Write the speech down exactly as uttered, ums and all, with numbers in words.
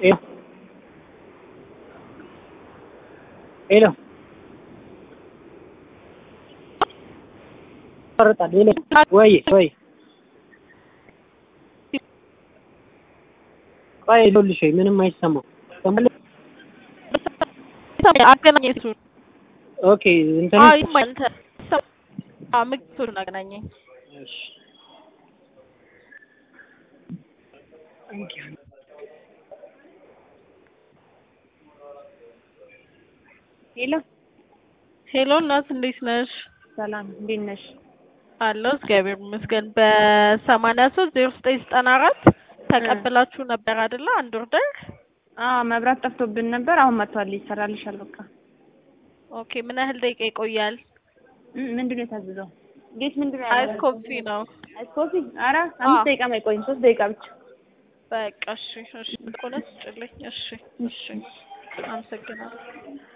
ሄሎ ሄሎ ቆርጣል ሄሎ ወይ ወይ ቆይ ይኸውልሽ ምንም አይሰማም አገናኝ እሱ ኦኬ እንትን አይ ማለት አምክቱን አገናኘኝ እሺ ሄሎ ሄሎ እናት እንዴት ነሽ? ሰላም እንዴት ነሽ? አለሁ እግዚአብሔር ይመስገን። በሰማንያ ሶስት ዜሮ ዘጠኝ ዘጠና አራት ተቀብላችሁ ነበር አይደለ? አንድ ኦርደር። አዎ መብራት ጠፍቶብን ነበር። አሁን መጥቷል፣ ይሰራልሻል። በቃ ኦኬ። ምን ያህል ደቂቃ ይቆያል? ምንድን ነው የታዘዘው? ጌት ምንድን ነው? አይስ ኮፊ ነው። አይስ ኮፊ? ኧረ አምስት ደቂቃ አይቆይም፣ ሶስት ደቂቃ ብቻ። በቃ እሺ፣ እሺ። ቆለስ ጭልኝ። እሺ፣ እሺ። አመሰግናለሁ።